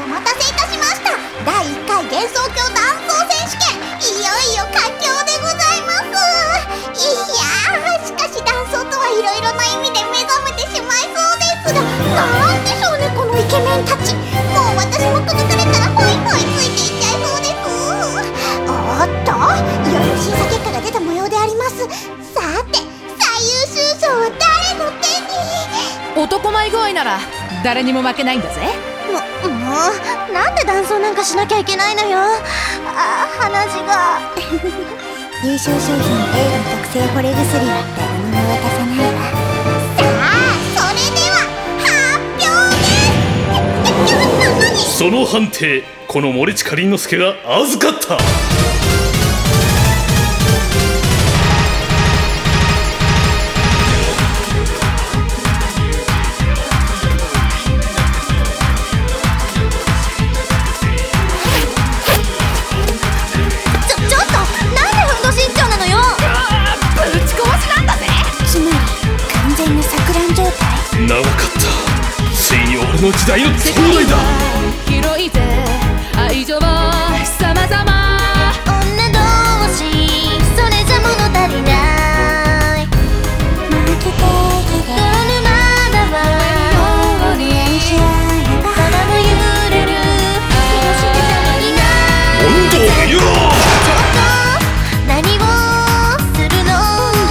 お待たせいたしました。第1回幻想郷ダンス選手権、いよいよ佳境でございます。いやー、しかしダンスとはいろいろな意味で目覚めてしまいそうですが、なんでしょうねこのイケメンたち。もう私もくずかれたらホイホイついていっちゃいそうです。おっと、いよいよ審査結果が出た模様であります。さて、最優秀賞は誰の手に。 男前具合なら誰にも負けないんだぜ。 もうなんでダンスなんかしなきゃいけないのよ。鼻血が優勝商品 A の特製惚れ薬は誰にも渡さないわ。さあ、それでは発表です。 その判定、この森近凛之介が預かった。長かった。ついに俺の時代の到来だ。 広いぜ愛情は様々。 女同士それじゃ物足りない。負けてきて沼だわ。体も揺れる。 温度よ。 ちょっと何をするの。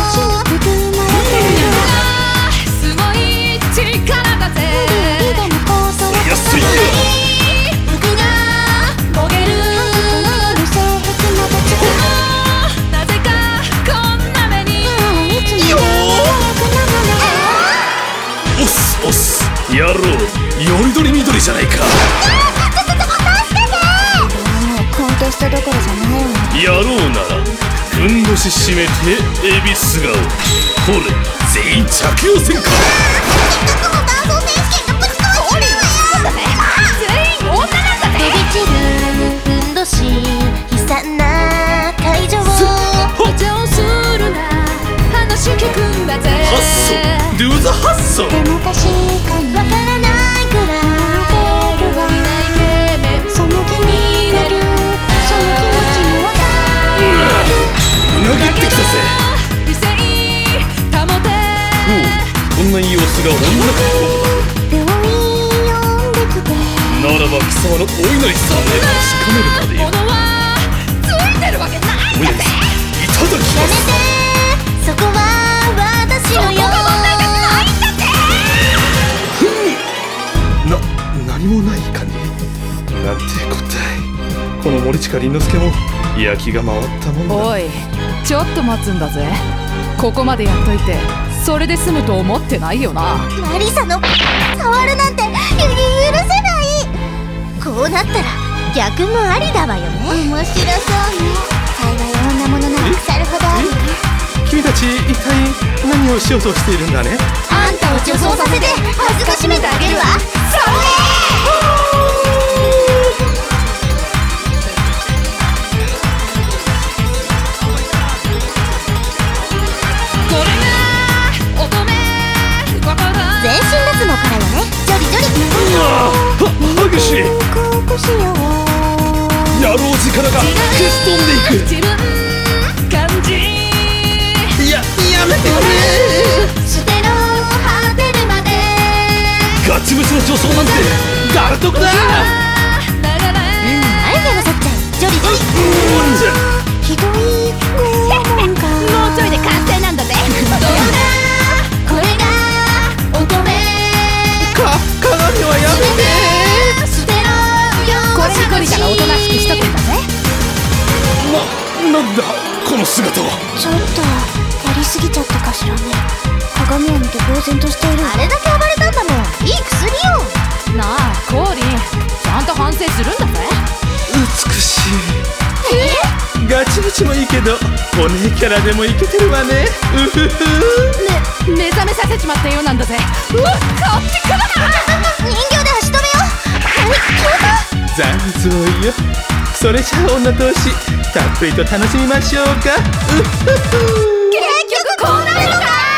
やろう、よりどりみどりじゃないか。 コンテストどころじゃないわね。 やろうならふんどし締めてエビス顔。ほれ、全員着用せんか。 せっかくのダンス選手権がぶち壊しちゃうわよ。 全員女なんだぜ。 飛び散るふんどし悲惨な会場を緊張するな、話聞くんだぜ。 発想、Do the 発想。 でも確かにわからないくらい出るわ。その気になる、その気持ちもわかる。 うなぎってきたぜ。 理性保て。 こんな様子が女か。 病院呼んできて。 ならば貴様のお稲荷さんで確かめるまでよ。 物はついてるわけないんだぜ。 いただきやめます。 て、そこは私のよ。 何もないかね。なんてこったい。この森近凛之介も焼きが回ったもんだ。 おい、ちょっと待つんだぜ。ここまでやっといてそれで済むと思ってないよな。 マリサの触るなんて許せない。こうなったら逆もありだわよね。面白そうね。幸い女物なら腐るほどあるね。 君たち一体何をしようとしているんだね。 あんたを女装させて恥ずかしめてあげるわ。それ全身脱毛からよね。ジョリジョリ。 激しい。野郎力が吹き飛んでいく。 自分感じ。 やめてくれ。 捨てろ果てるまで。 ガチムチの女装なんて誰得だ。 眉毛のさっちゃんジョリジョリ。ひどい拷問か。 もうちょいで完成なんだぜ。 これが乙女。 鏡はやめて。 捨てろよ。 これにゴリラがおとなしくしとくんだぜ。 なんだこの姿は。 ちょっとやりすぎちゃったかしらね。鏡を見て呆然としている。あれだけ暴れたんだもん。いい薬よ。 なあコーリン、ちゃんと反省するんだぜ。 美しい。ガチムチもいいけどお姉キャラでもイケてるわね。うふふ。 目覚めさせちまったようなんだぜ。うわっ、こっち来るな。 人形で足止めよ。はい、消えた。 残像よ。それじゃあ女同士たっぷりと楽しみましょうか。うふふ。 結局こうなるのか。